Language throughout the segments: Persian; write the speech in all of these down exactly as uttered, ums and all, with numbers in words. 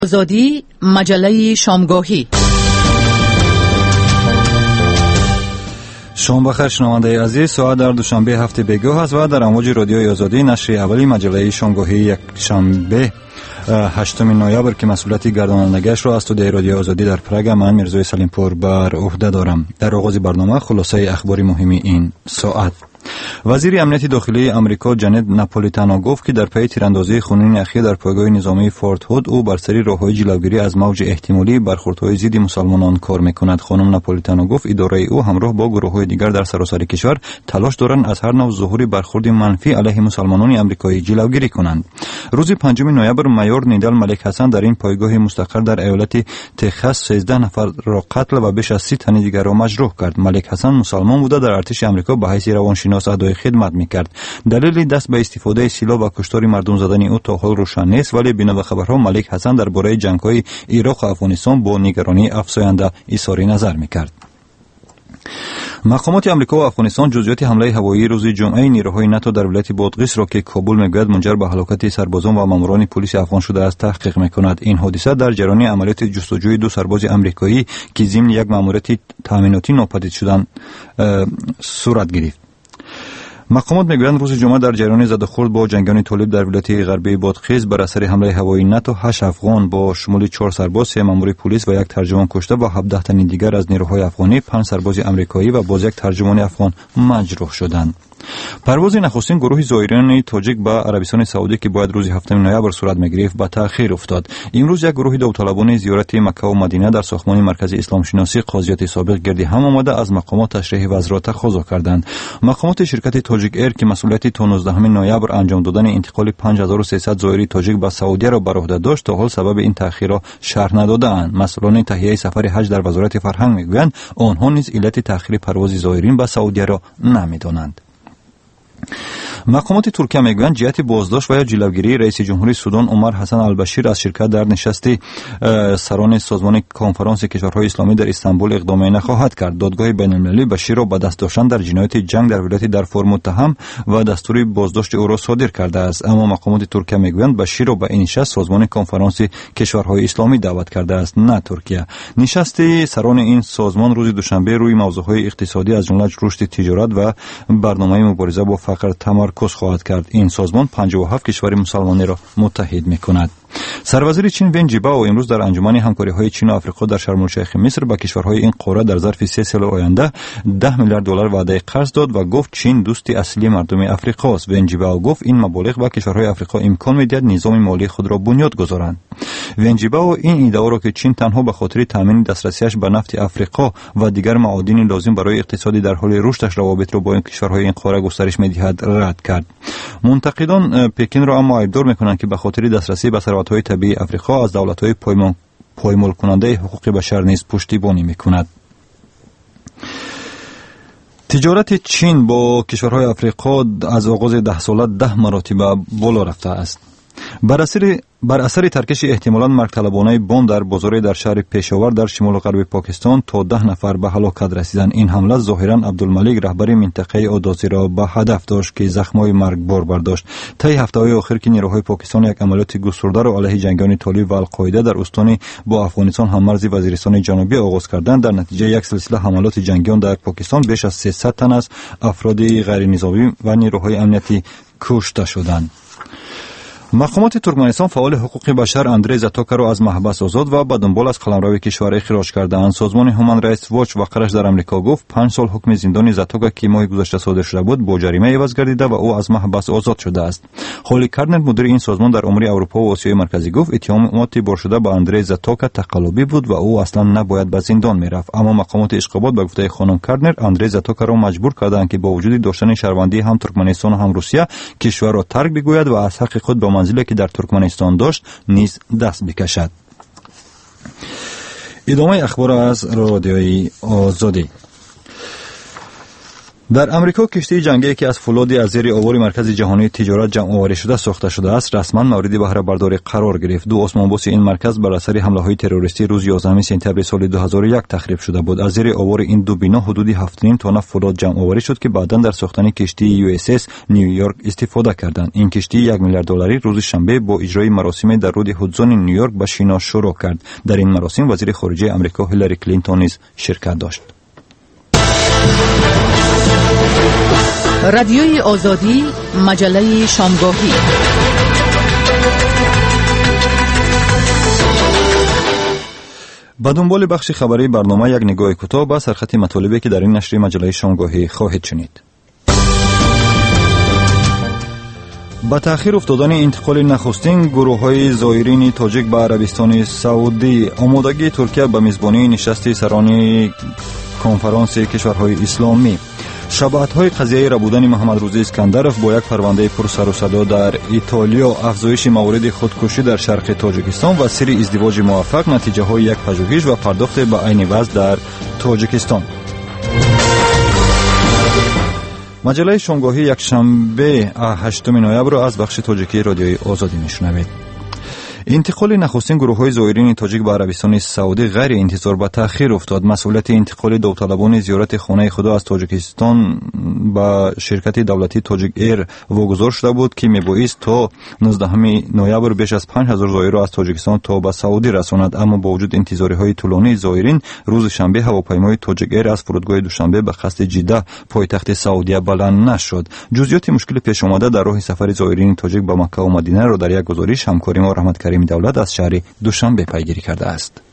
آزادی مجله شامگاهی. شام بخیر شنونده عزیز، ساعت در دوشنبه هفته بگاه است و در امواج رادیوی آزادی نشر اولی مجله شامگاهی یک شنبه هشتم نوامبر که مسئولیت گردانندگیش را از استودیوی رادیو آزادی در پراگ من میرزای سلیمپور بر عهده دارم. در آغاز برنامه خلاصه اخبار مهمی این ساعت. وزیر امنیت داخلی امریکا جنت ناپولیتانو گفت که در پی تیراندازی خونین اخیر در پایگاه نظامی فورت هود او بر سر راههای جلوگیری از موج احتمالی برخوردهای ضد مسلمانان کار میکند. خانم ناپولیتانو گفت اداره او همراه با گروه‌های دیگر در سراسر کشور تلاش دارند از هر نوع ظهور برخورد منفی علیه مسلمانان امریکایی جلوگیری کنند. روز پنجم نوامبر مایور نیدل ملک حسن در این پایگاه مستقر در ایالت تگزاس سیزده نفر را قتل و بیش از سی تن دیگر را مجروح کرد. ملک حسن مسلمان بوده در ارتش امریکا به حیث روانشناس ادای خدمت میکرد. دلیل دست به استفاده سلاح و کشتار مردم زدن او تا حال روشن نیست، ولی بنا به خبرها ملک حسن درباره جنگ‌های عراق و افغانستان با نگرانی افزاینده اظهار نظر میکرد. مقامات امریکا و افغانستان جزئیات حمله هوایی روز جمعه نیروهای ناتو در ولایت بادغیس را که کابل میگوید منجر به هلاکت سربازان و ماموران پلیس افغان شده است تحقیق میکند. این حادثه در جریان عملیات جستجوی دو سرباز امریکایی که ضمن یک ماموریت تامیناتی ناپدید شدن صورت گرفت. مقامات میگویند روز جمعه در جریان زدخورد با جنگیان طالب در ولایت غربی بادغیس بر اثر حمله هوایی ناتو هشت افغان با شمول چهار سرباز، سه مامور پلیس و یک ترجمان کشته و هفده تن دیگر از نیروهای افغانی، پنج سرباز امریکایی و باز یک ترجمان افغان مجروح شدند. پرواز نخستین گروه زائرین تاجیک به عربستان سعودی که باید روز هفتم نوامبر صورت میگرفت به تأخیر افتاد. امروز یک گروه داوطلبانه زیارت مکه و مدینه در ساختمان مرکز اسلام شناسی قاضیات سابق گردی هم آمده از مقامات تشریح وزیر تقاضا کردند. مقامات شرکت تاجیک ایر که مسئولیت تا نوزدهم نوامبر انجام دادن انتقال پنج هزار و سیصد زائر تاجیک به سعودی را بر عهده داشت تا حال سبب این تأخیر را شرح نداده‌اند. مسئولان تهیه سفر حج در وزارت فرهنگ میگویند آنها نیز علت تأخیر پرواز زائرین به سعودی را نمیدانند. مقامات ترکیه میگویند جهت بازداشت و یا جلوگیری رئیس جمهوری سودان عمر حسن البشیر از شرکت در نشست سران سازمان کنفرانس کشورهای اسلامی در استانبول اقدامی نخواهد کرد. دادگاه بین‌المللی بشیر را به دست داشتن در جنایت جنگ در ولایت دارفور متهم و دستور بازداشت او را صادر کرده است. اما مقامات ترکیه میگویند بشیر را به این نشست سازمان کنفرانس کشورهای اسلامی دعوت کرده است، نه ترکیه. نشست سران این سازمان روز دوشنبه روی موضوعهای اقتصادی از جمله رشد تجارت و برنامه مبارزه با فقر تمرکز خواهد کرد. این سازمان پنجاه و هفت کشور مسلمانی را متحد می‌کند. سروزیر چین ون جیبائو امروز در انجمن همکاری‌های چین و آفریقا در شرم الشیخ مصر به کشورهای این قاره در ظرف سه سال آینده ده میلیارد دلار وعده قرض داد و گفت چین دوست اصلی مردم افریقا است. ون جیبائو گفت این مبالغ به کشورهای افریقا امکان می‌دهد نظام مالی خود را بنیاد گذارند. ون جیبائو این ایده را که چین تنها به خاطر تامین دسترسیش به نفت افریقا و دیگر معادن لازم برای اقتصادی در حال رشدش روابط را با این کشورهای این قاره گسترش می‌دهد رد کرد. منتقدان پکین را اما ایبدار می‌کنند که به خاطر دسترسی به ثروت‌های طبیعی افریقا از دولت‌های پایمال پایمال کننده حقوق بشر نیز پشتیبانی می‌کند. تجارت چین با کشورهای افریقا از آغاز ده ساله ده مراتب بالا رفته است. بر اثر بر اثر ترکش احتمالاً مرگ‌طلبانه بمب در بازاری در شهر پشاور در شمال غرب پاکستان تا ده نفر به هلاکت رسیدند. این حمله ظاهراً عبدالملک رهبر منطقه اودازی را به هدف داشت که زخم‌های مرگبار برداشت. طی هفته‌های اخیر که نیروهای پاکستان یک عملیات گسترده را علیه جنگیان طالب و القاعده در استان با افغانستان هم‌مرز وزیرستان جنوبی آغاز کردند، در نتیجه یک سلسله حملات جنگیان در پاکستان بیش از سیصد تن از افراد غیر نظامی و نیروهای امنیتی کشته شدند. مقامات ترکمنستان فعال حقوق بشر اندری زاتوکا را از محبس آزاد و به دنبال از قلمرو کشور اخراج کردند. سازمان هومن رایتس واچ وقرش در آمریکا گفت پنج سال حکم زندان زاتوکا که ماه گذشته صادر شده بود با جریمه عوض گردیده و او از محبس آزاد شده است. هولی کارنر مدیر این سازمان در امور اروپا و آسیای مرکزی گفت اتهامات بار شده به اندری زاتوکا تقلبی بود و او اصلا نباید به زندان میرفت. اما مقامات اشغابات به گفته خانم کارنر اندری زاتوکا را مجبور کردند که با وجود داشتن شهروندی هم ترکمنستان و هم روسیه کشور را ترک بگوید و از حق خود به منزلی که در ترکمنستان داشت نیز دست بکشد. ادامه اخبار از رادیوی آزادی. در امریکا کشتی جنگی که از فولادی از زیر آوار مرکز جهانی تجارت جمع آوری شده ساخته شده است رسما مورد بهره برداری قرار گرفت. دو اسمانبوس این مرکز بر اثر حمله‌های تروریستی روز یازدهم سپتامبر سال دو هزار و یک تخریب شده بود. از زیر آوار این دو بنا حدود هفت و نیم تن فولاد جمع آوری شد که بعداً در ساختن کشتی یو اس اس نیویورک استفاده کردند. این کشتی یک میلیارد دلاری روز شنبه با اجرای مراسم در رود هودزون نیویورک به شنا شروع کرد. در این مراسم وزیر خارجه آمریکا هیلاری کلینتون نیز شرکت داشت. رادیوی آزادی، مجله شامگاهی. با دنبال بخش خبری برنامه یک نگاه کوتاه به سرخط مطالبی که در این نشر مجله شامگاهی خواهید شنید. با تأخیر افتادن انتقال نخستین گروه‌های زائرین تاجیک به عربستان سعودی، آمادگی ترکیه به میزبانی نشست سران کنفرانس کشورهای اسلامی، شباهت‌های قضیه ربودن محمد روزی اسکندرов با یک پرونده پر سر و صدا در ایتالیا، افزایش موارد خودکشی در شرق تاجیکستان و سری ازدواج موفق، نتیجه‌های یک پژوهش و پرداخت به عین وضع در تاجیکستان. مجله شامگاهی یک شنبه هشتم نوامبر را از بخش تاجیکی رادیوی آزادی میشنوید. انتقال نخستین گروه‌های زائرین تاجیک به عربستان سعودی غیر انتظار به تأخیر افتاد. مسئولیت انتقال داوطلبان زیارت خانه خدا از تاجیکستان به شرکت دولتی تاجیک ایر واگذار شده بود که میبایست تا نوزدهم نوامبر بیش از پنج هزار زائر را از تاجیکستان تا به سعودی رساند، اما با وجود انتظارهای طولانی زائرین روز شنبه هواپیمای تاجیک ایر از فرودگاه دوشنبه به قصد جده پایتخت سعودی بلند نشد. جزئیات مشکل پیش آمده در راه سفر زائرین تاجیک به مکه و مدینه را در یک گزارش همکاری ما رحمت کریم دولت از شهر دوشنبه پیگیری کرده است.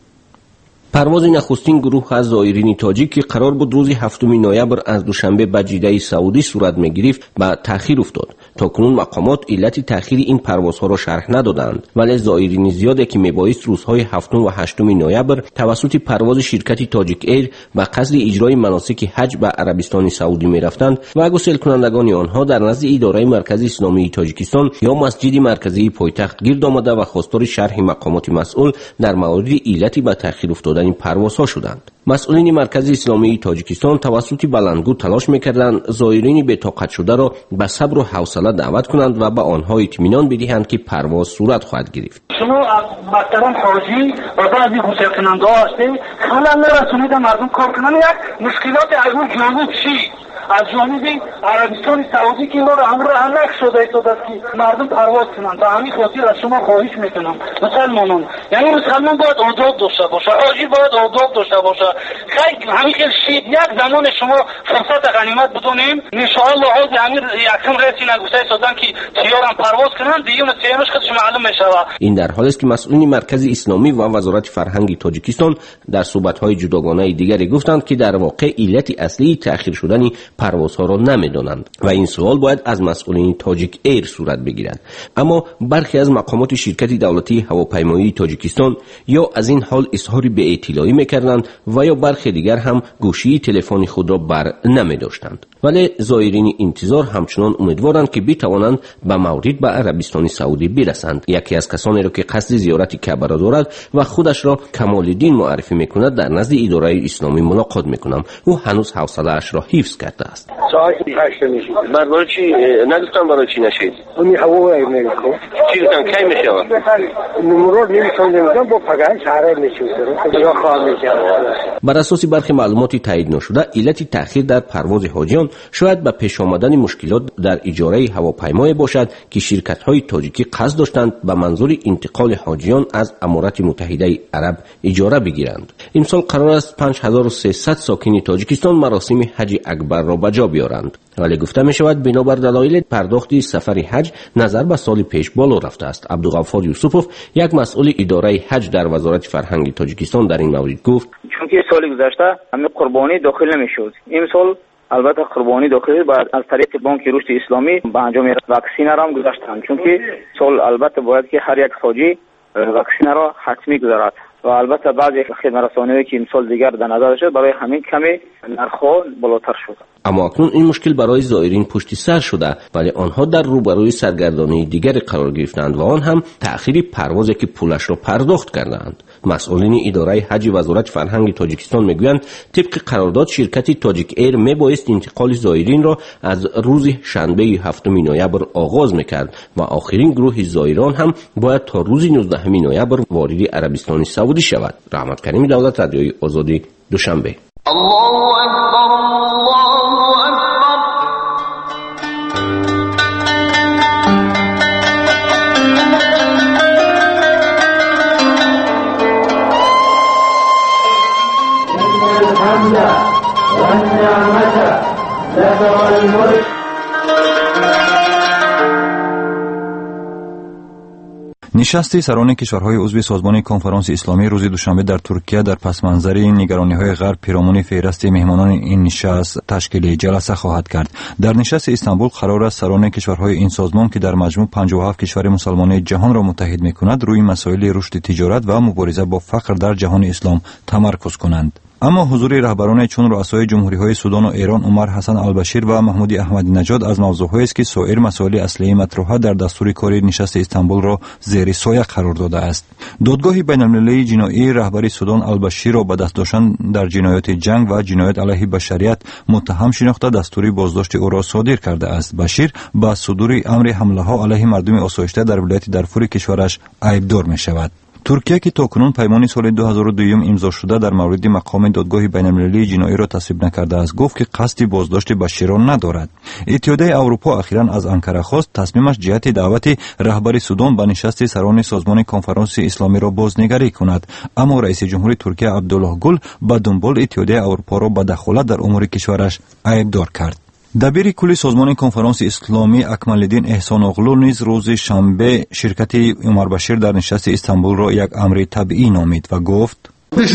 پرواز نخستین گروه از زائرین تاجیک که قرار بود روز هفتم نوامبر از دوشنبه به جده سعودی صورت می‌گرفت به تأخیر افتاد. تاکنون مقامات علت تأخیر این پروازها را شرح ندادند، ولی زائرین زیادی که میبایست روزهای هفتم و هشتم نوامبر توسط پرواز شرکت تاجیک ایر به قصد اجرای مناسک حج به عربستان سعودی میرفتند و گسیل کنندگان آنها در نزد اداره مرکز اسلامی تاجیکستان یا مسجد مرکزی پایتخت گرد آمده و خواستار شرح مقامات مسئول در مورد علت به تأخیر افتادن این پروازها شدند. مسئولین مرکز اسلامی تاجیکستان توسط بلندگو تلاش می‌کردند زائرین بی‌طاقت شده را به صبر و حوصله دعوت کنند و به آنها اطمینان بدهند که پرواز صورت خواهد گرفت. شما محترم حاجی و بعضی گسیل کننده ها هستید، خلل نرسونید مردم کار کنن. یک مشکلات از اون جانب چی؟ از جانب عربستان سعودی که این را امر هنک شده ایستاد است که مردم پرواز کنند. تا همین خاطر از شما خواهش میکنم مسلمانان، یعنی مسلمان باید آداب داشته باشه، حاجی باید آداب داشته باشه. خیلی همین که شید یک زمان شما فرصت غنیمت بدونیم انشاءالله از همین یکم رسی نگوسه ایستادن که تیارم پرواز کنند دیون سیمش خودش معلوم میشه. این در حالی است که مسئولین مرکز اسلامی و وزارت فرهنگ تاجیکستان در صحبت‌های جداگانه دیگری گفتند که در واقع علت اصلی تأخیر شدن پروازها را نمیدانند و این سوال باید از مسئولین تاجیک ایر صورت بگیرد. اما برخی از مقامات شرکت دولتی هواپیمایی تاجیکستان یا از این حال اظهار بی‌اطلاعی میکردند و یا برخی دیگر هم گوشی تلفن خود را بر نمی داشتند. ولی زائرین انتظار همچنان امیدوارند که بتوانند به مورد به عربستان سعودی برسند. یکی از کسانی را که قصد زیارت کعبه را دارد و خودش را کمال الدین معرفی میکند در نزد اداره اسلامی ملاقات میکنم. او هنوز حوصله‌اش را حفظ کرده است. ساعت هشت میشه. بعد برای چی نگفتم برای چی نشید؟ اونی هوا نمیگم. چی گفتم کی میشه؟ نمرود نمیتونم نمیگم با پگان شهر میشه. یا خواهم میشه. بر اساس برخی معلومات تایید نشده علت تأخیر در پرواز حاجیان شاید به پیش آمدن مشکلات در اجاره هواپیمای باشد که شرکت‌های تاجیکی قصد داشتند به منظور انتقال حاجیان از امارات متحده عرب اجاره بگیرند. امسال قرار است پنج هزار و سیصد ساکن تاجیکستان مراسم حج اکبر را به جا بیارند، ولی گفته می شود بنابر دلایل پرداخت سفر حج نظر به سال پیش بالا رفته است. عبدالغفار یوسفوف یک مسئول اداره حج در وزارت فرهنگ تاجیکستان در این مورد گفت چون که سال گذشته همه قربانی داخل نمیشد، این سال البته قربانی داخلی بعد از طریق بانک رشد اسلامی به انجام واکسینه را هم گذاشتند، چون که سال البته باید که هر یک حاجی واکسینه را حتمی گذارد و البته بعضی خدمت‌رسانی‌هایی که امسال دیگر در نظر شد برای همین کمی نرخ‌ها بالاتر شد. اما اکنون این مشکل برای زائرین پشت سر شده، ولی آنها در روبروی سرگردانی دیگری قرار گرفتند و آن هم تأخیر پروازی که پولش را پرداخت کردند. مسئولین اداره حج وزارت فرهنگ تاجیکستان میگویند طبق قرارداد شرکت تاجیک ایر میبایست انتقال زائرین را از روز شنبه هفتم نوامبر آغاز میکرد و آخرین گروه زائران هم باید تا روز نوزدهم نوامبر وارد عربستان سعودی شود. رحمت کریم دولت، رادیوی آزادی، دوشنبه. الله اکبر، الله اکبر. الحمد والنعمة لك والملك. نشست سران کشورهای عضو سازمان کنفرانس اسلامی روز دوشنبه در ترکیه در پس منظر نگرانی‌های غرب پیرامون فهرست مهمانان این نشست تشکیل جلسه خواهد کرد. در نشست استانبول قرار است سران کشورهای این سازمان که در مجموع پنجاه و هفت کشور مسلمان جهان را متحد می‌کند روی مسائل رشد تجارت و مبارزه با فقر در جهان اسلام تمرکز کنند. اما حضور رهبران چون رؤسای جمهوری‌های سودان و ایران عمر حسن البشیر و محمود احمدی نژاد از موضوعهایی است که سایر مسائل اصلی مطروحه در دستور کاری نشست استانبول را زیر سایه قرار داده است. دادگاه بین‌المللی جنایی رهبر سودان البشیر را به دست داشتن در جنایات جنگ و جنایت علیه بشریت متهم شناخته دستوری بازداشت او را صادر کرده است. بشیر با صدور امر حمله‌ها علیه مردم آسایشته در ولایت دارفور کشورش عیبدار می‌شود. ترکیه که تاکنون پیمان سال دو هزار و دو امضا شده در مورد مقام دادگاه بین‌المللی جنایی را تصویب نکرده است. گفت که قصد بازداشت بشیر را ندارد. اتحادیه اروپا اخیراً از انکره خواست تصمیمش جهت دعوت رهبر سودان به نشست سران سازمان کنفرانس اسلامی را بازنگری کند، اما رئیس جمهور ترکیه عبدالله گل به دنبال اتحادیه اروپا را به دخالت در امور کشورش عیبدار کرد. دبیر کل سازمان کنفرانس اسلامی اکمالالدین احسان اغلو نیز روز شنبه شرکت عمر بشیر در نشست استانبول را یک امر طبیعی نامید و گفت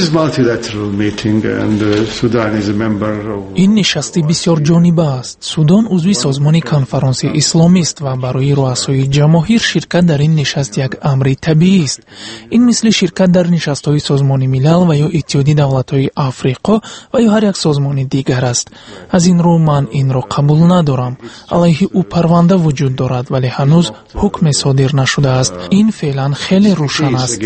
این نشست بسیار جانبه است. سودان عضو سازمان کنفرانس اسلامی است و برای رؤسای جماهیر شرکت در این نشست یک امر طبیعی است. این مثل شرکت در نشست‌های سازمان ملل و یا اتحادیه دولت‌های آفریقا و یا هر یک سازمان دیگر است. از این رو من این را قبول ندارم. علیه او پرونده وجود دارد ولی هنوز حکم صادر نشده است. این فعلا خیلی روشن است.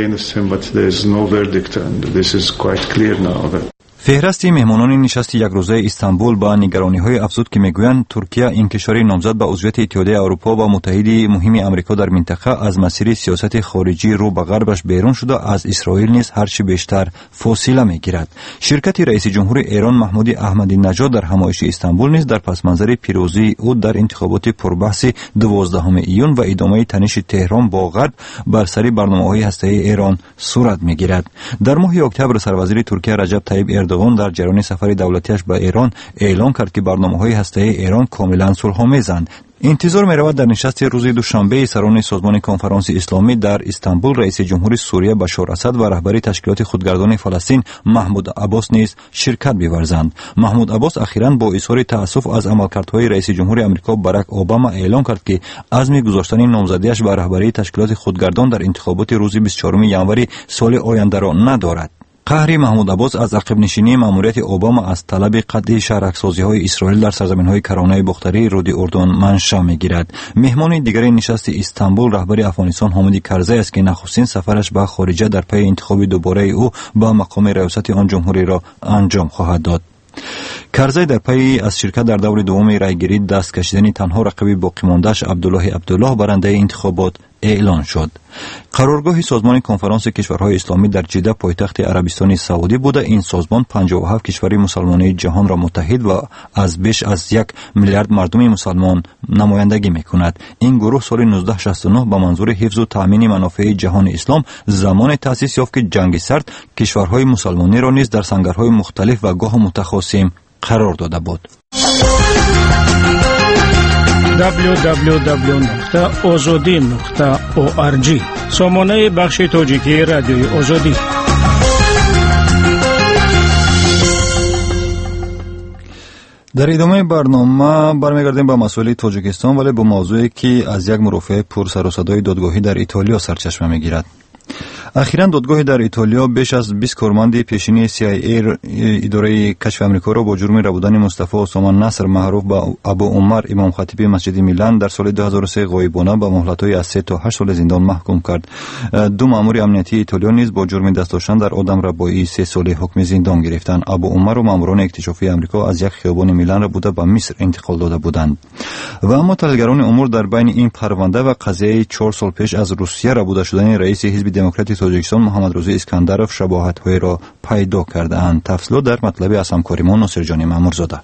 فهرست مهمانان نشست یک روزه استانبول با نگرانی‌های افزود که میگویند ترکیه این کشور نامزد به عضویت اتحادیه اروپا و متحد مهم آمریکا در منطقه از مسیر سیاست خارجی رو به غربش بیرون شده از اسرائیل نیز هرچی بیشتر فاصله میگیرد. شرکت رئیس جمهور ایران محمود احمدی نژاد در همایش استانبول نیز در پس منظر پیروزی او در انتخابات پربحث دوازدهم ایون و ادامه تنش تهران با غرب بر سر برنامه‌های هسته‌ای ایران صورت میگیرد. در ماه اکتبر سروزیر ترکیه رجب طیب اردوغان در جریان سفر دولتیش به ایران اعلام کرد که برنامه‌های هسته‌ای ایران کاملا صلح‌آمیزند. انتظار می‌رود در نشست روز دوشنبه سران سازمان کنفرانس اسلامی در استانبول رئیس جمهور سوریه بشار اسد و رهبر تشکیلات خودگردان فلسطین محمود عباس نیز شرکت بورزند. محمود عباس اخیراً با اظهار تأسف از عملکردهای رئیس جمهور آمریکا باراک اوباما اعلام کرد که عزم گذاشتن نامزدیش به رهبری تشکیلات خودگردان در انتخابات روز بیست و چهارم ژانویه سال آینده را ندارد. قهر محمود عباس از عقب نشینی ماموریت اوباما از طلب قطع شهرک‌سازی‌های اسرائیل در سرزمین‌های کرانه بختری رود اردن منشأ می‌گیرد. مهمان دیگر نشست استانبول رهبر افغانستان حامد کرزی است که نخستین سفرش به خارجه در پی انتخاب دوباره او به مقام ریاست آن جمهوری را انجام خواهد داد. کرزی در پی از شرکت در دور دوم رایگیری دست کشیدن تنها رقیب باقی مانده‌اش عبدالله عبدالله برنده انتخابات اعلان شد. قرارگاه سازمان کنفرانس کشورهای اسلامی در جده پایتخت عربستان سعودی بوده. این سازمان پنجاه و هفت کشور مسلمان جهان را متحد و از بیش از یک میلیارد مردم مسلمان نمایندگی میکند. این گروه سال نوزده شصت و نه با منظور حفظ و تامین منافع جهان اسلام زمان تأسیس یافت که جنگ سرد کشورهای مسلمانی را نیز در سنگرهای مختلف و گاه متخاصم قرار داده بود. دبلیو دبلیو دبلیو نقطه آزادی نقطه او آر جی سامانه بخش تاجیکی رادیوی آزادی. در ادامه برنامه برمیگردیم به مسائل تاجیکستان ولی با موضوعی که از یک مرافع پر سر و صدای دادگاهی در ایتالیا سرچشمه میگیرد. اخیراً دادگاهی در ایتالیا بیش از بیست کارمند پیشینی سی آی ای اداره کشف آمریکا را با جرم ربودن مصطفی اسامه نصر معروف به ابو عمر امام خطیب مسجد میلان در سال دو هزار و سه غایبانه به مهلت‌های از سه تا هشت سال زندان محکوم کرد. دو مأمور امنیتی ایتالیا نیز با جرم دست داشتن در آدمربایی سه ساله حکم زندان گرفتند. ابو عمر و مأموران اکتشافی آمریکا از یک خیابان میلان را بوده به مصر انتقال داده بودند. و اما تحلیلگران امور در بین این پرونده و قضیه چهار سال پیش از روسیه ربوده شدن رئیس حزب دموکراتی تاجیکستان محمد رضا اسکندرов شباهت‌های را پیدا کرده‌اند. تفصیلات در مطلب از همکاریمان ناصرجان مامورزاده.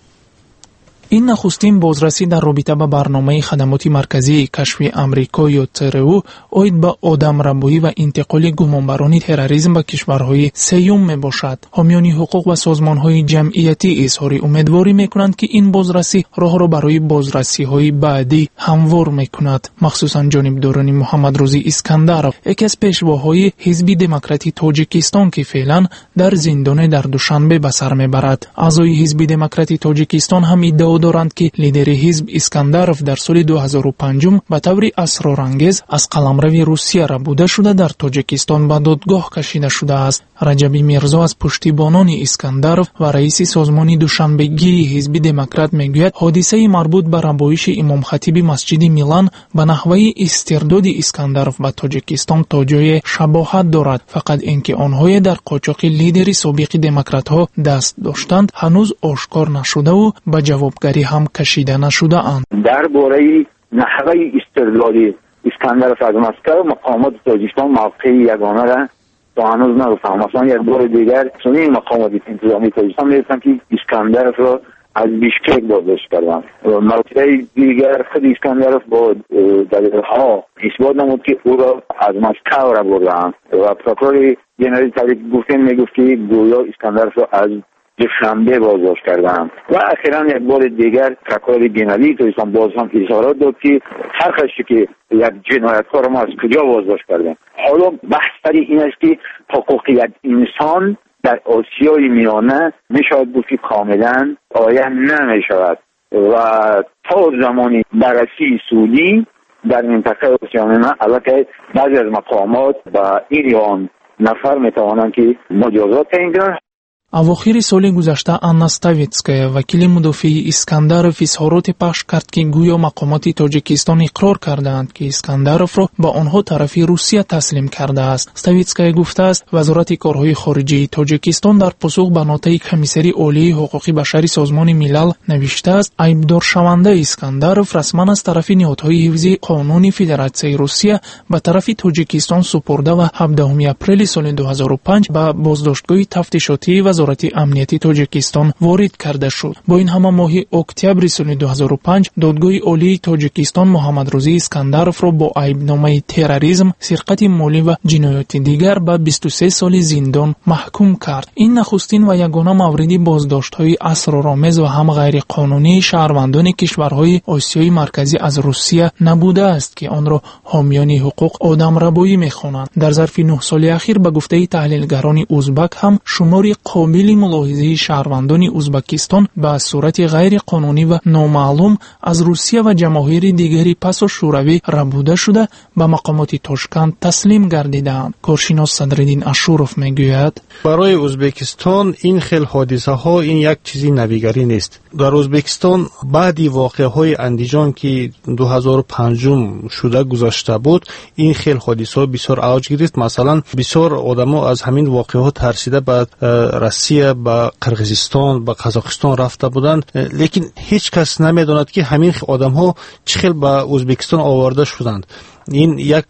این نخستین بازرسی در رابطه با برنامه خدمات مرکزی کشف آمریکا یا ترئو اوید به آدمربایی و انتقال گمانبران تروریسم به کشورهای سیوم می باشد. حامیان حقوق و سازمانهای جمعیتی اظهار امیدواری می کنند که این بازرسی راه را برای بازرسی های بعدی هموار می کند. مخصوصا جانبداران محمد رضا اسکندرov، یکی از پیشواهای حزب دموکراتی تاجیکستان که فعلا در زندان در دوشنبه به سر می برد. اعضای حزب دموکراتی تاجیکستان هم ادعا دارند که لیدر حزب اسکندرov در سال دو هزار و پنج به طور اسرارانگیز از قلمرو روسیه ربوده شده در تاجیکستان به دادگاه کشیده شده است. رجبی میرزا از پشتیبانان اسکندرov و رئیس سازمان دوشنبگی حزب دموکرات میگوید حادثه مربوط به ربایش امام خطیب مسجد میلان به نحوه استرداد اسکندرov به تاجیکستان تا جای شباهت دارد. فقط اینکه آنها در قاچاق لیدر سابق دموکرات ها دست داشتند هنوز آشکار نشده و به جوابگری هم کشیده نشده اند. درباره نحوه استرداد اسکندرov از مسکو مقامات تاجیکستان موقع یگانه را تا هنوز نگفتم. مثلا یک بار دیگر چنین مقامات انتظامی تاجیکستان میگفتن که اسکندرov را از بیشکک بازداشت کردند. موقع دیگر خود اسکندرov با دلیل‌ها اثبات نمود که او را از مسکو را بردند و پروکورور جنرال تبریک گفتن میگفت که گویا اسکندرov را از دوشنبه بازداشت کردند. و اخیراً یک بار دیگر پروکورور جنرال تاجیکستان باز هم اظهارات داد که هر خشی که یک جنایتکار ما از کجا بازداشت کردن. حالا بحث سر این است که حقوق یک انسان در آسیای میانه میشود بود که کاملا آیه نمی شود و تا زمانی بررسی سودی در منطقه آسیای میانه البته بعضی از مقامات و این آن نفر میتوانند که مجازات تعیین کنند. اواخر سال گذشته آنا ستاویتسکایا وکیل مدافع اسکندرov اظهارات پخش کرد که گویا مقامات تاجیکستان اقرار کردند که اسکندرov را به آنها طرفی روسیه تسلیم کرده است. ستاویتسکایا گفته است وزارت کارهای خارجه تاجیکستان در پاسخ به نوته‌ای کمیسری عالی حقوق بشری سازمان ملل نوشته است عیبدار شونده اسکندرov رسما از طرف نهادهای حفظی قانون فدراسیای روسیه به طرف تاجیکستان سپرده و هفدهم اپریل سال دو هزار و پنج به بازداشتگاه تفتیشاتی و وزارت امنیتی تاجیکستان وارد کرده شد. با این همه ماه اکتبر سال دو هزار و پنج دادگاه عالی تاجیکستان محمد رضا اسکندرov را با عیبنامه تروریسم، سرقت مالی و جنایات دیگر به بیست و سه سال زندان محکوم کرد. این نخستین و یگانه مورد بازداشت‌های اسرارآمیز و هم غیر قانونی شهروندان کشورهای آسیای مرکزی از روسیه نبوده است که آن را حامیان حقوق آدمربایی می‌خوانند. در ظرف نه سال اخیر به گفته تحلیلگران ازبک هم شمار قابل ملاحظه شهروندان ازبکستان به صورت غیر قانونی و نامعلوم از روسیه و جماهیر دیگری پس و شوروی ربوده شده به مقامات تاشکند تسلیم گردیدند. کارشناس صدرالدین اشورov میگوید برای ازبکستان این خیل حادثه ها این یک چیزی نویگری نیست. در ازبکستان بعدی واقعه های اندیجان که دو هزار و پنج شده گذشته بود این خیل حادثه ها بسیار اوج گرفت. مثلا بسیار آدما از همین واقعه ها ترسیده به روسیه، به قرغیزستان، به قزاقستان رفته بودند، لیکن هیچ کس نمیداند که همین آدم ها چه خیل به ازبکستان آورده شدند. این یک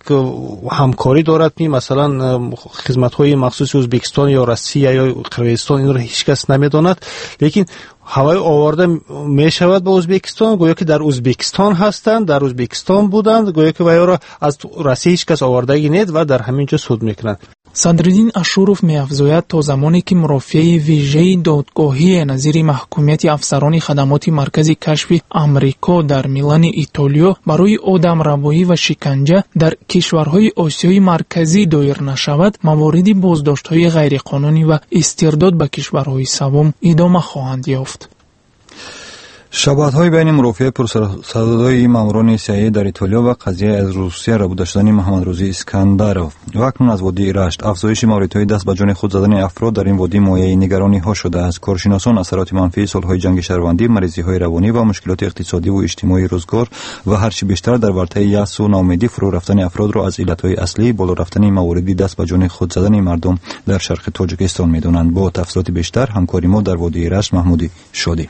همکاری دارد می مثلا خدمت های مخصوص ازبکستان یا روسیه یا قرغیزستان این را هیچ کس نمیداند، لیکن هوای آورده می شود به ازبکستان گویا که در ازبکستان هستند، در ازبکستان بودند، گویا که ویا را از روسیه هیچ کس آوردگی نیست و در همین جا صد میکنند. صدرالدین اشورov می‌افزاید تا زمانی که مرافع ویژه دادگاهی نظیر محکومیت افسران خدمات مرکز کشف آمریکا در میلان ایتالیا برای آدمربایی و شکنجه در کشورهای آسیای مرکزی دایر نشود، موارد بازداشت‌های غیرقانونی و استرداد به کشورهای سوم ادامه خواهند یافت. شباهت‌های بین مرافع پرصدای ماموران سی‌آی‌ای در ایتالیا و قضیه از روسیه را داشتن محمد روزی اسکندرов و اکنون از وادی رشت افزایش موردهای دست به جان خود زدن افراد در این وادی مایه نگرانی‌ها شده است. کارشناسان اثرات منفی سال‌های جنگ شهروندی، مریضی‌های روانی و مشکلات اقتصادی و اجتماعی روزگار و هرچی بیشتر در ورطه یأس و ناامیدی فرو رفتن افراد را از علت‌های اصلی بالا رفتن مواردی دست به جان خود زدن مردم در شرق تاجیکستان می‌دانند. با تفصیلات بیشتر همکاری ما در وادی رشت محمودی شادی.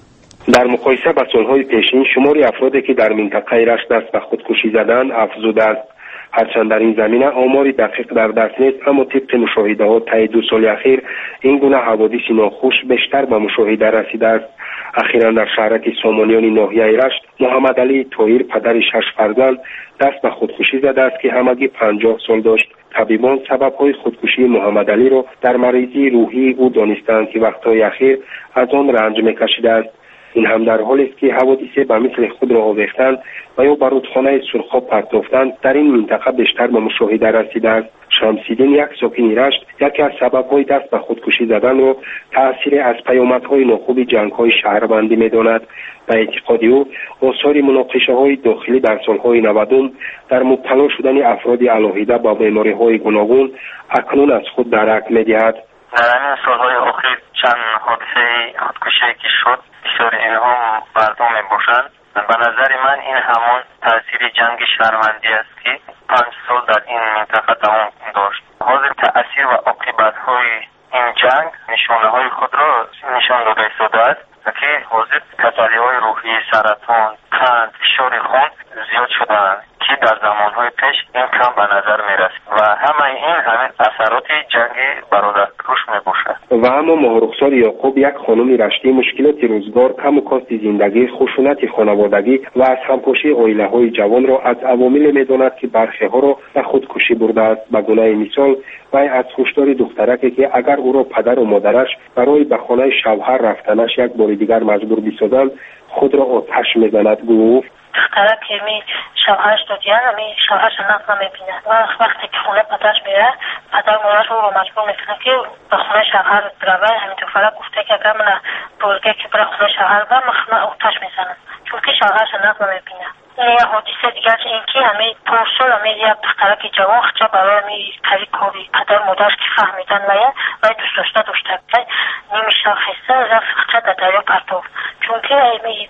در مقایسه با سالهای پیشین شمار افرادی که در منطقه رشت دست به خودکشی زدند افزوده است. هرچند در این زمینه آماری دقیق در دست نیست، اما طبق مشاهده‌ها طی دو سال اخیر این گونه حوادث ناخوش بیشتر به مشاهده رسیده است. اخیراً در شهرک سامانیان ناحیه رشت محمد علی طاهر پدر شش فرزند دست به خودکشی زده است که همگی پنجاه سال داشت. طبیبان سبب‌های خودکشی محمد علی را در مریضی روحی او دانستند که وقت‌های اخیر از آن رنج می‌کشیده است. این هم در حالی است که حوادث به مثل خود را آویختن و یا به رودخانه سرخاب پرتافتن در این منطقه بیشتر به مشاهده رسیده است. شمس‌الدین یک ساکن رشت یکی از سبب‌های دست به خودکشی زدن را تأثیر از پیامدهای ناخوب جنگ‌های شهروندی می‌داند. به اعتقاد او آثار مناقشه‌های داخلی در سال‌های نود در مبتلا شدن افراد علاهیده با بیماری‌های گوناگون اکنون از خود درک می‌دهد. در این سال‌های اخیر چند حادثه خودکشی که شد بسیار اینها مردم میباشند. به نظر من این همان تاثیر جنگ شهروندی است که پنج سال در این منطقه دوام داشت. حاضر تاثیر و عاقبت‌های این جنگ نشانه های خود را نشان داده ایستاده است که حاضر کسلی‌های روحی، سرطان، قند، فشار خون زیاد شدند که در زمانهای پیش این کم به نظر میرسید و همه این همین اثرات جنگ برادر کروش میباشد. و اما ماه رخسار یعقوب یک خانم رشتی مشکلات روزگار، کم و کاست زندگی، خشونت خانوادگی و از همپاشی عائله‌های جوان را از عوامل میداند که برخی ها را به خودکشی برده است. به گونه مثال وی از هشدار دخترکی که اگر او را پدر و مادرش برای به خانه شوهر رفتنش یک بار دیگر مجبور بسازند خود را آتش میزند. گفت دخترک که می شوهرش دادیان می شوهرش نقل نمیبیند و وقتی که خونه پدرش میره پدر مادرش او رو مجبور میکنه که به خونه شوهر بروه. همینطور فقط گفته که اگر من بولگه که برای خونه شوهر برم من خونه آتش میزنم چون که شوهرش نقل نمیبینه. این یه حادثه دیگر این که همه پارسال همه یک دخترک جوان خچه برای می کاری کاری پدر مادرش که فهمیدن و یه و دوست داشته داشته نیمی شاخصه رفت خچه در دریا پرتاف چون که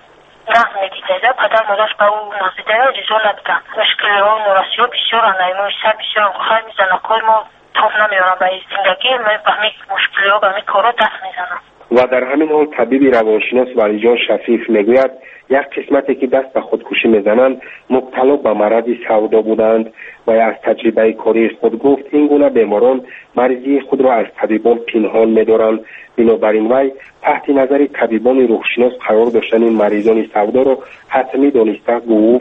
نقل میدیده پدر مادرش به او نزدیده رضا نبودن. مشکل ها و نورسی ها بسیار انایمای سر بسیار خواهی میزنه کار ما تاف نمیارم به زندگی من به همین مشکل ها به همین کار ها دست میزنم. و در همین حال طبیب روانشناس ولیجان شفیف میگوید یک قسمتی که دست به خودکشی میزنند مبتلا به مرض سودا بودند و از تجربه کاری خود گفت این گونه بیماران مریضی خود را از طبیبان پنهان می‌دارند. بنابراین وی تحت نظر طبیبان روحشناس قرار داشتن این مریضان سودا را حتمی دانسته گفت.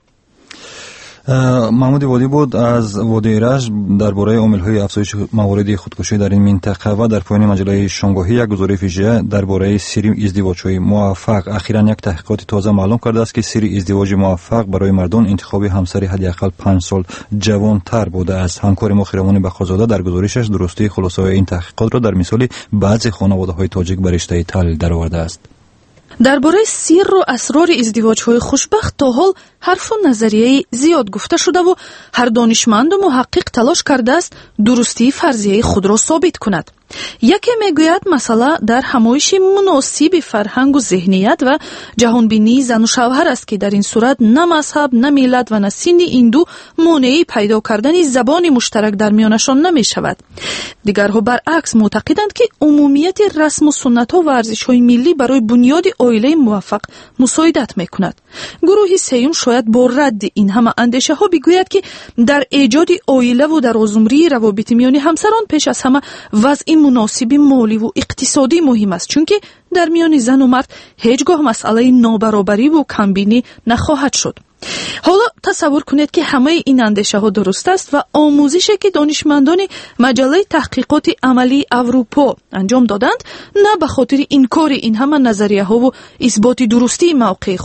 محمود وادی بود از وادی رشت درباره عامل‌های افزایش موارد خودکشی در این منطقه و در پایان مجله شامگاهی یک گزارش ویژه درباره سری ازدواج‌های موفق. اخیراً یک تحقیقات تازه معلوم کرده است که سری ازدواج موفق برای مردان انتخاب همسر حداقل پنج سال جوان‌تر بوده است. همکار ما خیروان بخازاده در گزارشش درستی خلاصه این تحقیقات را در مثال بعضی خانواده‌های تاجیک بر رشته تحلیل درآورده است. درباره سر و اسرار ازدواج‌های خوشبخت تا حال حرف و نظریه زیاد گفته شده و هر دانشمند و محقق تلاش کرده است درستی فرضیه خود را ثابت کند. یکی میگوید مسئله در همایش مناسب فرهنگ و ذهنیت و جهانبینی زن و شوهر است که در این صورت نه مذهب نه ملت و نه سن این دو مانعی پیدا کردن زبان مشترک در میانشان نمی شود. دیگرها برعکس معتقدند که عمومیت رسم و سنت ها و ارزش های ملی برای بنیاد عائله موفق مساعدت می کند. گروه سیوم شاید با رد این همه اندیشه ها بگوید که در ایجاد عائله و در آزمری روابط میان همسران پیش از همه وضع مناسب مالی و اقتصادی مهم است چون که در میان زن و مرد هیچگاه مسئله نابرابری و کمبینی نخواهد شد. حالا تصور کنید که همه این اندیشه ها درست است و آموزشی که دانشمندان مجله تحقیقات عملی اروپا انجام دادند نه به خاطر انکار این همه نظریه ها و اثبات درستی موقع خود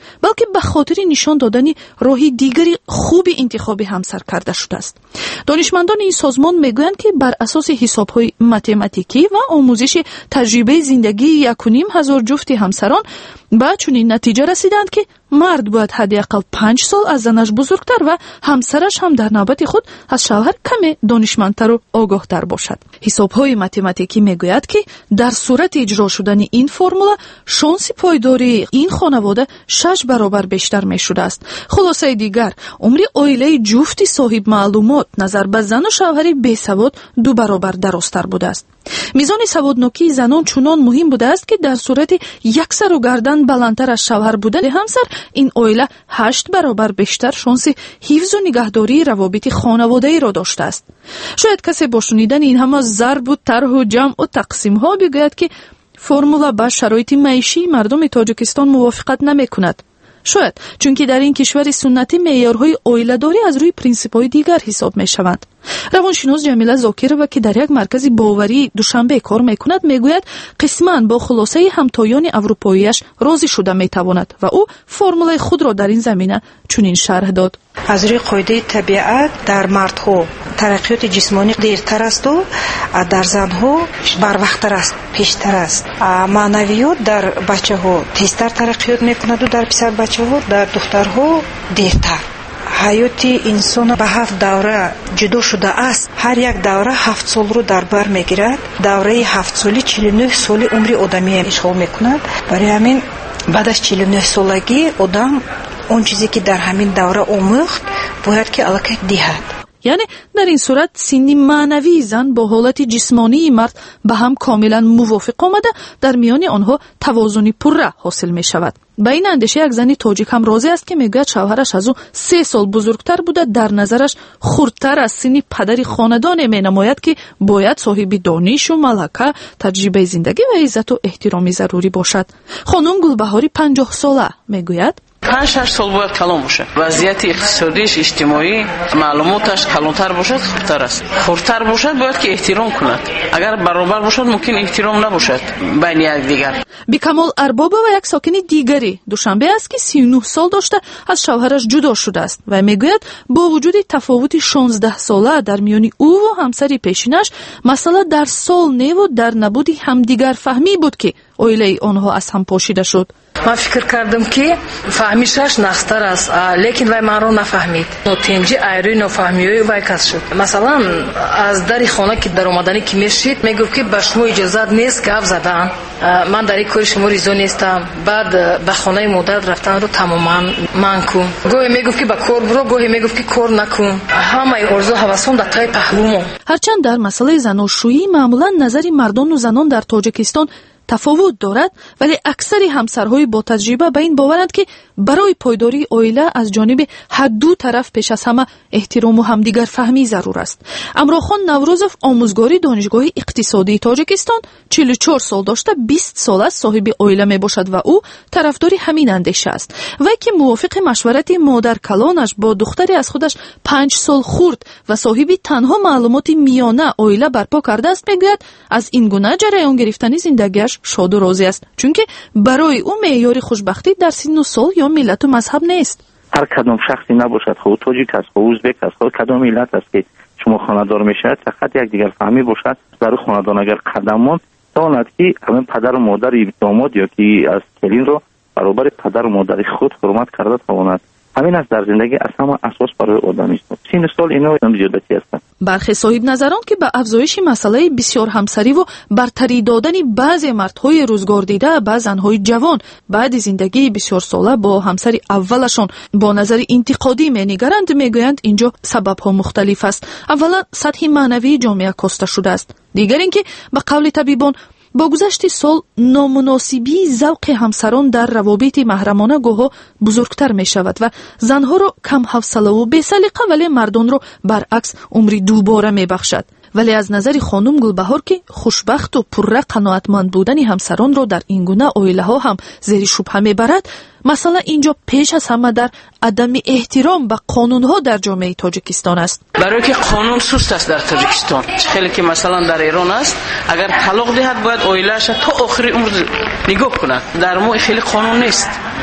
балки ба хотири нишон додани роҳи дигари хуби интихоби ҳамсар карда шудааст. донишмандони ин созмон мегӯянд ки бар асоси ҳисобҳои математикӣ ва омӯзиши таҷрибаи зиндагии якуним ҳазор ҷуфти ҳамсарон ба чунин натиҷа расиданд ки мард бояд ҳадди ақал панҷ сол аз занаш бузургтар ва ҳамсараш ҳам дар навбати худ аз шавҳар каме донишмандтару огоҳтар бошад. ҳисобҳои математикӣ мегӯяд ки дар сурати иҷро шудани ин формула шонси пойдории ин хонавода шаш баробар бештар мешудааст. хулосаи дигар, умри оилаи ҷуфти соҳиб маълумот назар ба зану шавҳари бесавод ду баробар дарозтар будааст. мизони саводнокии занон чунон муҳим будааст ки дар сурати як сару гардан баландтар аз шавҳар будани ҳамсар ин оила ҳашт баробар бештар шонси ҳифзу нигаҳдории равобити хонаводаиро доштааст. шояд касе бо шунидани ин ҳама зарбу тарҳу ҷамъу тақсимҳо бигӯяд ки формула ба шароити маишии мардуми тоҷикистон мувофиқат намекунад. шояд чунки дар ин кишвари суннатӣ меъёрҳои оиладорӣ аз рӯи принсипҳои дигар ҳисоб мешаванд. равоншинос ҷамила зокирова ки дар як маркази боварии душанбе кор мекунад мегӯяд қисман бо хулосаи ҳамтоёни аврупоияш розӣ шуда метавонад ва ӯ формулаи худро дар ин замина чунин шарҳ дод. аз рӯи қоидаи табиат дар мардҳо тараққиёти ҷисмонӣ дертар асту дар занҳо барвақттар аст, пештар аст. маънавиёт дар бачаҳо тезтар тараққиёт мекунаду дар писарбачаҳо, дар духтарҳо дертар. ҳаёти инсон ба ҳафт давра ҷудо шуда аст. ҳар як давра ҳафт солро дар бар мегирад. давраи ҳафтсолӣ чилу нӯҳ соли умри одамиам ишғол мекунад. барои ҳамин баъд аз чилу нӯҳ солагӣ одам он чизе ки дар ҳамин давра омӯхт бояд ки аллакай диҳад. яъне дар ин сурат синни маънавии зан бо ҳолати ҷисмонии мард ба ҳам комилан мувофиқ омада дар миёни онҳо тавозуни пурра ҳосил мешавад. ба ин андеша як зани тоҷик ҳам розӣ аст ки мегӯяд шавҳараш аз ӯ се сол бузургтар буда дар назараш хурдтар аз синни падари хонадоне менамояд ки бояд соҳиби донишу малака, таҷрибаи зиндагӣ ва иззату эҳтироми зарурӣ бошад. хонум гулбаҳори панҷоҳсола мегӯяд панҷ шаш сол бояд калон бошад. вазъияти иқтисодиш, иҷтимоӣ, маълумоташ калонтар бошад, хурдтар аст. хурдтар бошад бояд ки эҳтиром кунад. агар баробар бошад мумкин эҳтиром набошад байни якдигар. бикамол арбобова як сокини дигари душанбе аст ки сию нӯҳ сол дошта аз шавҳараш ҷудо шудааст ва мегӯяд бо вуҷуди тафовути шонздаҳ сола дар миёни ӯву ҳамсари пешинаш масъала дар сол неву дар набуди ҳамдигарфаҳмӣ буд ки оилаи онҳо аз ҳам пошида шуд. ман фикр кардам ки фаҳмишаш нақстар аст, лекин вай манро нафаҳмид. нотинҷи айрӯи нофаҳмиёи вай кас шуд. масалан аз дари хона ки даромадани ки мешид мегуфт ки ба шумо иҷозат нест гап задан, ман дар ин кори шумо ризо нестам. баъд ба хонаи модар рафтанро тамоман манъ кун. гоҳе мегуфт ки ба кор биро, гоҳе мегуфт ки кор накун. ҳамаи орзу ҳавасон дар таи паҳлумо. ҳарчанд дар масъалаи заношӯӣ маъмулан назари мардону занон дар тоҷикистон тафовут дорад, вале аксари ҳамсарҳои бо таҷриба ба ин боваранд ки барои пойдории оила аз ҷониби ҳадду тараф пеш аз ҳама эҳтирому ҳамдигарфаҳмӣ зарур аст. амрохон наврӯзов омӯзгори донишгоҳи иқтисодии тоҷикистон чилу чор сол дошта бист сол аст соҳиби оила мебошад ва ӯ тарафдори ҳамин андеша аст. вай ки мувофиқи машварати модаркалонаш бо духтаре аз худаш панҷ сол хурд ва соҳиби танҳо маълумоти миёна оила барпо кардааст мегӯяд аз ин гуна ҷараён гирифтани зиндагиаш шоду розӣ аст, чунки барои ӯ меъёри хушбахтӣ дар синну сол ё миллату мазҳаб нест. ҳар кадом шахси набошад, хо тоҷик аст, хо ӯзбек аст, хо кадом миллат аст ки шумо хонадор мешавад, фақат якдигар фаҳмӣ бошад. дар ӯ хонадон агар қадам монд тавонад ки ҳамин падару модари домод ё ки аз келинро баробари падару модари худ ҳурмат карда тавонад. ҳамин аст дар зиндагӣ аз ҳама асос барои одамист. синну сол ино зиёдатӣ астанд. бархе соҳибназарон ки ба афзоиши масъалаи бисёр ҳамсариву бартарӣ додани баъзе мардҳои рӯзгордида ба занҳои ҷавон баъди зиндагии бисёрсола бо ҳамсари аввалашон бо назари интиқодӣ менигаранд, мегӯянд инҷо сабабҳо мухталиф аст. аввалан сатҳи маънавии ҷомеа коста шудааст. дигар ин ки ба қавли табибон бо гузашти сол номуносибии завқи ҳамсарон дар равобити маҳрамона гоҳо бузургтар мешавад ва занҳоро камҳавсалаву бесалиқа, вале мардонро баръакс умри дубора мебахшад. вале аз назари хонум Гулбаҳор ки хушбахту пурра қаноатманд будани ҳамсаронро дар ин гуна оилаҳо ҳам зери шубҳа мебарад, масъала инҷо пеш аз ҳама дар адами эҳтиром ба қонунҳо дар ҷомеаи тоҷикистон аст. барое ки қонун суст аст дар тоҷикистон. хеле ки масалан дар эрон аст, агар талоқ диҳад бояд оилааша то охири умр нигоҳ кунад. дар мо хеле қонун нест.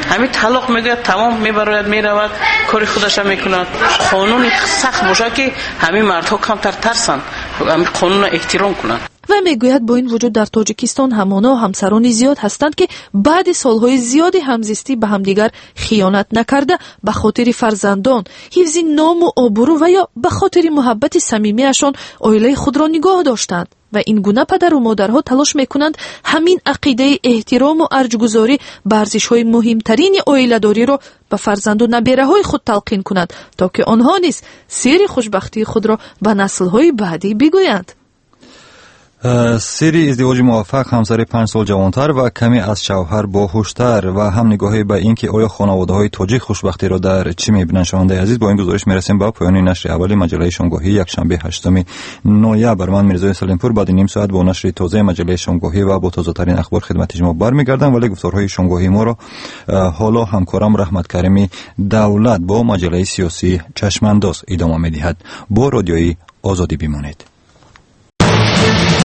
همین طلاق میگه تمام میبراید میرود کاری خودش میکند. قانون سخت باشه که همین مردها کمتر ترسن، همین قانون احترام کنند. و میگوید با این وجود در تاجیکستان همانا و همسرانی زیاد هستند که بعد سالهای زیادی همزیستی به همدیگر خیانت نکرده به خاطر فرزندان، حفظ نام و آبرو و یا به خاطر محبت صمیمیشان عائله خود را نگاه داشتند. و این گونه پدر و مادرها تلاش میکنند همین عقیده احترام و ارجگذاری به ارزش‌های مهمترین عائله‌داری را به فرزند و نبیره‌های خود تلقین کنند تا که آنها نیز سیر خوشبختی خود را به نسل‌های بعدی بگویند. سری ازدواج موفق همسر پنج سال جوانتر و کمی از شوهر باهوشتر و هم نگاهی به این که آیا خانواده‌های تاجیک خوشبختی را در چی می‌بینند. شنونده عزیز، با این گزارش میرسیم به پایان نشر اول مجله شامگاهی یکشنبه هشتم نوامبر. من میرزا سلیمپور بعد نیم ساعت با نشر تازه مجله شامگاهی و با تازه‌ترین اخبار خدمت شما برمیگردم، ولی گفتارهای شامگاهی ما را حالا همکارم رحمت کریمی دولت با مجله سیاسی چشمانداز ادامه می‌دهد. با رادیوی آزادی بمانید.